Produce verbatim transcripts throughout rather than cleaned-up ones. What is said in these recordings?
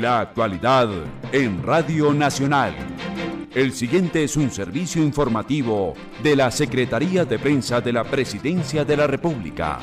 La actualidad en Radio Nacional. El siguiente es un servicio informativo de la Secretaría de Prensa de la Presidencia de la República.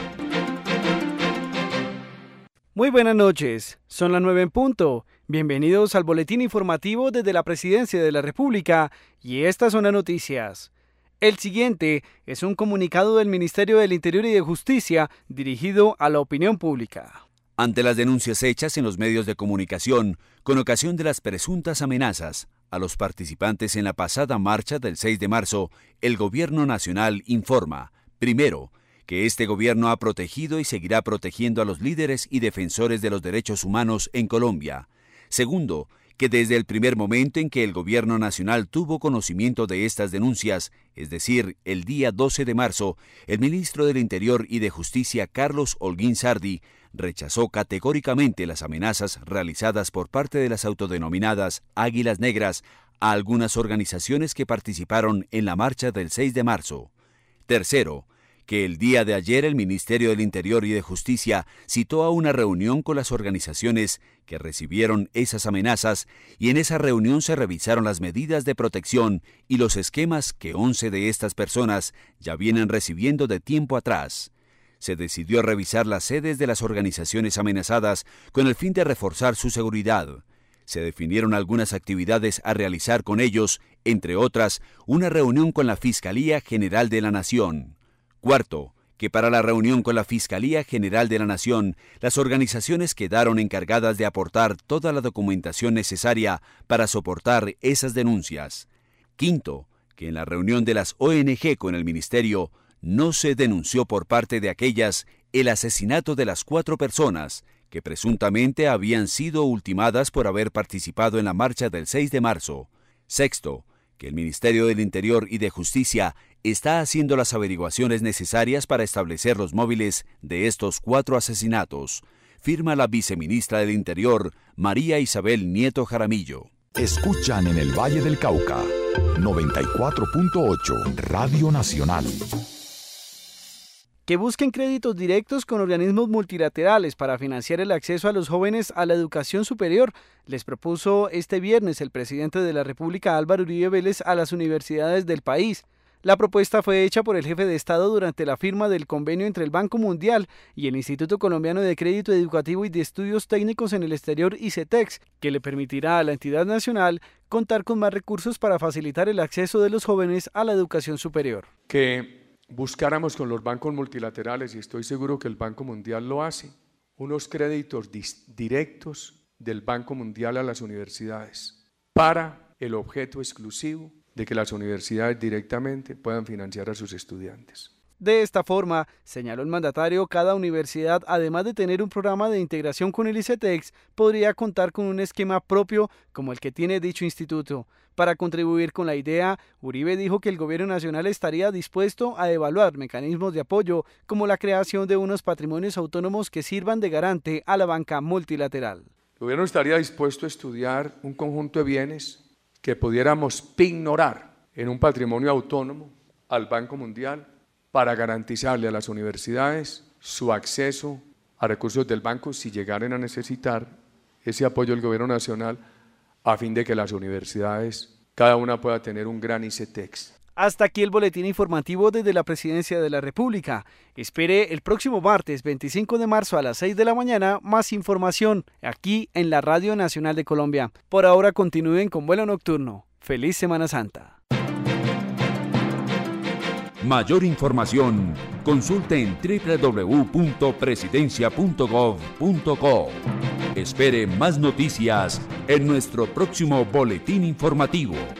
Muy buenas noches, son las nueve en punto. Bienvenidos al boletín informativo desde la Presidencia de la República y estas son las noticias. El siguiente es un comunicado del Ministerio del Interior y de Justicia dirigido a la opinión pública. Ante las denuncias hechas en los medios de comunicación con ocasión de las presuntas amenazas a los participantes en la pasada marcha del seis de marzo, el Gobierno Nacional informa, primero, que este gobierno ha protegido y seguirá protegiendo a los líderes y defensores de los derechos humanos en Colombia. Segundo, que desde el primer momento en que el Gobierno Nacional tuvo conocimiento de estas denuncias, es decir, el día doce de marzo, el ministro del Interior y de Justicia, Carlos Holguín Sardi, rechazó categóricamente las amenazas realizadas por parte de las autodenominadas Águilas Negras a algunas organizaciones que participaron en la marcha del seis de marzo. Tercero, que el día de ayer el Ministerio del Interior y de Justicia citó a una reunión con las organizaciones que recibieron esas amenazas y en esa reunión se revisaron las medidas de protección y los esquemas que once de estas personas ya vienen recibiendo de tiempo atrás. Se decidió revisar las sedes de las organizaciones amenazadas con el fin de reforzar su seguridad. Se definieron algunas actividades a realizar con ellos, entre otras, una reunión con la Fiscalía General de la Nación. Cuarto, que para la reunión con la Fiscalía General de la Nación, las organizaciones quedaron encargadas de aportar toda la documentación necesaria para soportar esas denuncias. Quinto, que en la reunión de las O N G con el Ministerio no se denunció por parte de aquellas el asesinato de las cuatro personas que presuntamente habían sido ultimadas por haber participado en la marcha del seis de marzo. Sexto, que el Ministerio del Interior y de Justicia está haciendo las averiguaciones necesarias para establecer los móviles de estos cuatro asesinatos, firma la viceministra del Interior, María Isabel Nieto Jaramillo. Escuchan en el Valle del Cauca, noventa y cuatro punto ocho, Radio Nacional. Que busquen créditos directos con organismos multilaterales para financiar el acceso a los jóvenes a la educación superior, les propuso este viernes el presidente de la República, Álvaro Uribe Vélez, a las universidades del país. La propuesta fue hecha por el jefe de Estado durante la firma del convenio entre el Banco Mundial y el Instituto Colombiano de Crédito Educativo y de Estudios Técnicos en el Exterior, ICETEX, que le permitirá a la entidad nacional contar con más recursos para facilitar el acceso de los jóvenes a la educación superior. Que buscáramos con los bancos multilaterales, y estoy seguro que el Banco Mundial lo hace, unos créditos directos del Banco Mundial a las universidades para el objeto exclusivo de que las universidades directamente puedan financiar a sus estudiantes. De esta forma, señaló el mandatario, cada universidad, además de tener un programa de integración con el ICETEX, podría contar con un esquema propio como el que tiene dicho instituto. Para contribuir con la idea, Uribe dijo que el gobierno nacional estaría dispuesto a evaluar mecanismos de apoyo, como la creación de unos patrimonios autónomos que sirvan de garante a la banca multilateral. El gobierno estaría dispuesto a estudiar un conjunto de bienes que pudiéramos pignorar en un patrimonio autónomo al Banco Mundial para garantizarle a las universidades su acceso a recursos del banco si llegaran a necesitar ese apoyo del gobierno nacional, a fin de que las universidades, cada una pueda tener un gran ICETEX. Hasta aquí el boletín informativo desde la Presidencia de la República. Espere el próximo martes veinticinco de marzo a las seis de la mañana más información aquí en la Radio Nacional de Colombia. Por ahora continúen con vuelo nocturno. ¡Feliz Semana Santa! Mayor información, consulte en doble u doble u doble u punto presidencia punto gov punto co. Espere más noticias en nuestro próximo boletín informativo.